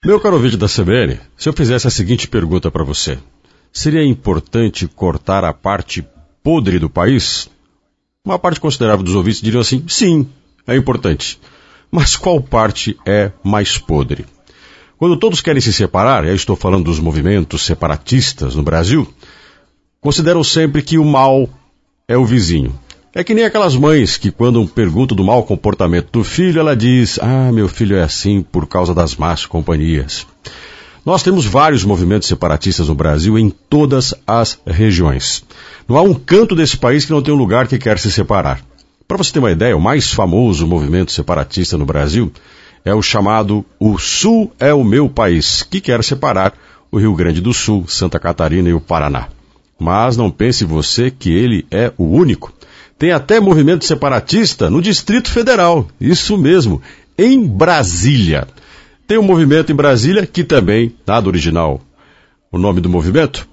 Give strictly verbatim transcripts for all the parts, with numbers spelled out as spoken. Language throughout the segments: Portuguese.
Meu caro ouvinte da C B N, se eu fizesse a seguinte pergunta para você, seria importante cortar a parte podre do país? Uma parte considerável dos ouvintes diriam assim, sim, é importante. Mas qual parte é mais podre? Quando todos querem se separar, e aí estou falando dos movimentos separatistas no Brasil, consideram sempre que o mal é o vizinho. É que nem aquelas mães que quando perguntam do mau comportamento do filho, ela diz, ah, meu filho é assim por causa das más companhias. Nós temos vários movimentos separatistas no Brasil em todas as regiões. Não há um canto desse país que não tenha um lugar que quer se separar. Para você ter uma ideia, o mais famoso movimento separatista no Brasil é o chamado O Sul é o Meu País, que quer separar o Rio Grande do Sul, Santa Catarina e o Paraná. Mas não pense você que ele é o único. Tem até movimento separatista no Distrito Federal, isso mesmo, em Brasília. Tem um movimento em Brasília que também, nada original. O nome do movimento?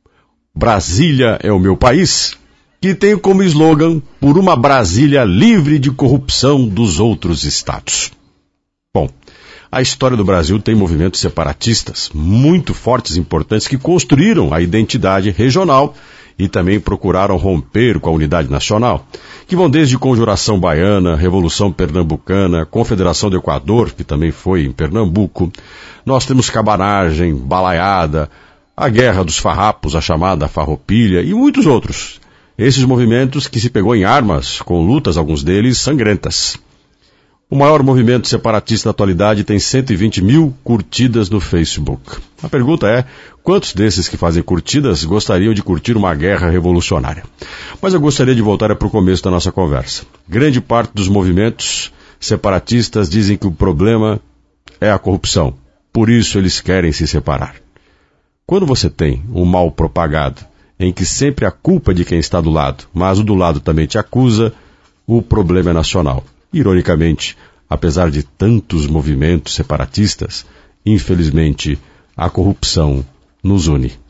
Brasília é o meu país, que tem como slogan, por uma Brasília livre de corrupção dos outros estados. Bom, a história do Brasil tem movimentos separatistas muito fortes e importantes que construíram a identidade regional e também procuraram romper com a unidade nacional, que vão desde Conjuração Baiana, Revolução Pernambucana, Confederação do Equador, que também foi em Pernambuco. Nós temos cabanagem, balaiada, a Guerra dos Farrapos, a chamada Farroupilha e muitos outros. Esses movimentos que se pegou em armas, com lutas, alguns deles, sangrentas. O maior movimento separatista da atualidade tem cento e vinte mil curtidas no Facebook. A pergunta é, quantos desses que fazem curtidas gostariam de curtir uma guerra revolucionária? Mas eu gostaria de voltar para o começo da nossa conversa. Grande parte dos movimentos separatistas dizem que o problema é a corrupção. Por isso eles querem se separar. Quando você tem um mal propagado, em que sempre a culpa é de quem está do lado, mas o do lado também te acusa, o problema é nacional. Ironicamente, apesar de tantos movimentos separatistas, infelizmente, a corrupção nos une.